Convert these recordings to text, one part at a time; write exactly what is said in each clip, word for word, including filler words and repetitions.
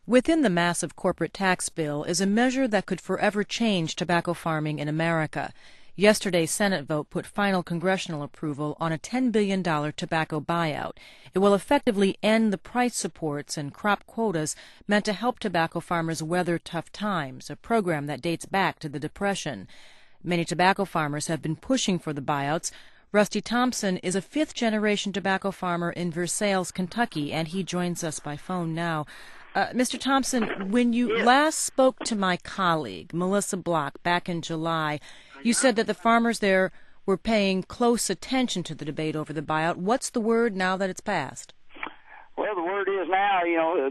Within the massive corporate tax bill is a measure that could forever change tobacco farming in America. Yesterday's Senate vote put final congressional approval on a ten billion dollars tobacco buyout. It will effectively end the price supports and crop quotas meant to help tobacco farmers weather tough times, a program that dates back to the Depression. Many tobacco farmers have been pushing for the buyouts. Rusty Thompson is a fifth-generation tobacco farmer in Versailles, Kentucky, and he joins us by phone now. Uh, Mister Thompson, when you last spoke to my colleague, Melissa Block, back in July, you said that the farmers there were paying close attention to the debate over the buyout. What's the word now that it's passed? Well, the word is now, you know,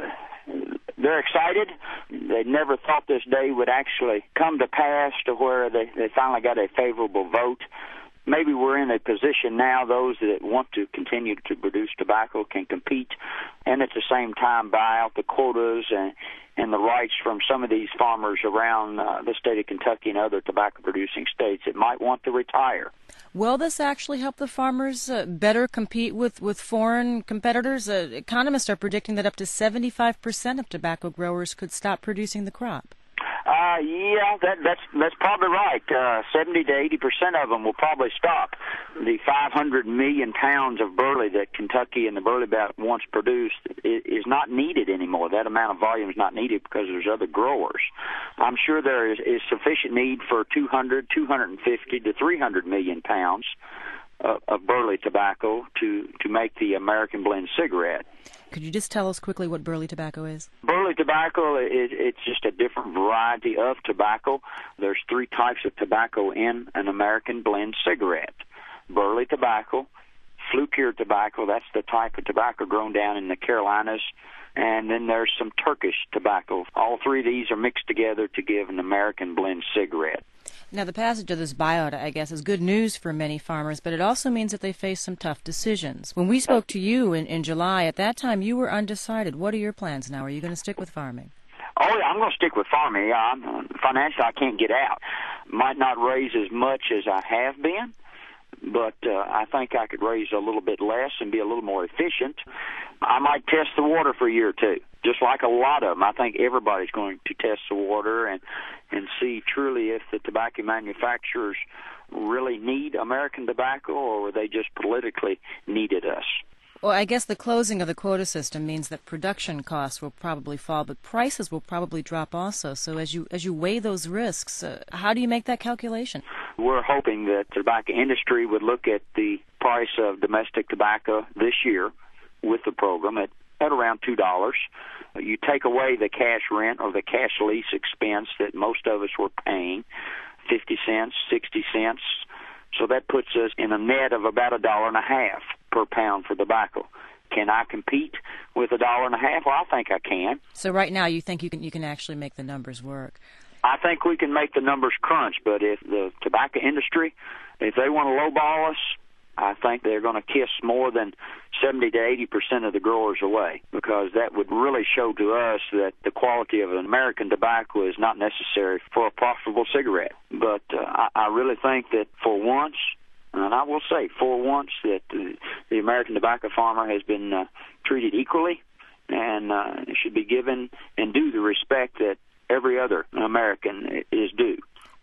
the, they're excited. They never thought this day would actually come to pass to where they, they finally got a favorable vote. Maybe we're in a position now, those that want to continue to produce tobacco can compete and at the same time buy out the quotas and, and the rights from some of these farmers around uh, the state of Kentucky and other tobacco-producing states that might want to retire. Will this actually help the farmers uh, better compete with, with foreign competitors? Uh, economists are predicting that up to seventy-five percent of tobacco growers could stop producing the crop. Uh, yeah, that, that's that's probably right. Uh, seventy to eighty percent of them will probably stop. The five hundred million pounds of burley that Kentucky and the Burley Belt once produced is not needed anymore. That amount of volume is not needed because there's other growers. I'm sure there is, is sufficient need for two hundred, two hundred fifty to three hundred million pounds of, of burley tobacco to, to make the American blend cigarette. Could you just tell us quickly what burley tobacco is? Burley tobacco, is, it's just a different variety of tobacco. There's three types of tobacco in an American blend cigarette. Burley tobacco, flue-cured tobacco, that's the type of tobacco grown down in the Carolinas, and then there's some Turkish tobacco. All three of these are mixed together to give an American blend cigarette. Now, the passage of this buyout, I guess, is good news for many farmers, but it also means that they face some tough decisions. When we spoke to you in, in July, at that time, you were undecided. What are your plans now? Are you going to stick with farming? Oh, yeah, I'm going to stick with farming. I'm, financially, I can't get out. Might not raise as much as I have been, but uh, I think I could raise a little bit less and be a little more efficient. I might test the water for a year or two, just like a lot of them. I think everybody's going to test the water and, and see truly if the tobacco manufacturers really need American tobacco or they just politically needed us. Well, I guess the closing of the quota system means that production costs will probably fall, but prices will probably drop also. So as you as you weigh those risks, uh, how do you make that calculation? We're hoping that the tobacco industry would look at the price of domestic tobacco this year with the program at, at around two dollars. You take away the cash rent or the cash lease expense that most of us were paying, fifty cents, sixty cents. So that puts us in a net of about a dollar and a half per pound for tobacco. Can I compete with a dollar and a half? Well, I think I can. So right now you think you can you can actually make the numbers work? I think we can make the numbers crunch, but if the tobacco industry, if they want to lowball us, I think they're going to kiss more than seventy to eighty percent of the growers away, because that would really show to us that the quality of an American tobacco is not necessary for a profitable cigarette. But uh, I, I really think that for once, and I will say for once, that uh, the American tobacco farmer has been uh, treated equally and uh, should be given and due the respect that every other American is due.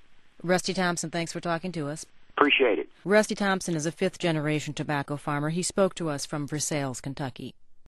Rusty Thompson, thanks for talking to us. Appreciate it. Rusty Thompson is a fifth-generation tobacco farmer. He spoke to us from Versailles, Kentucky.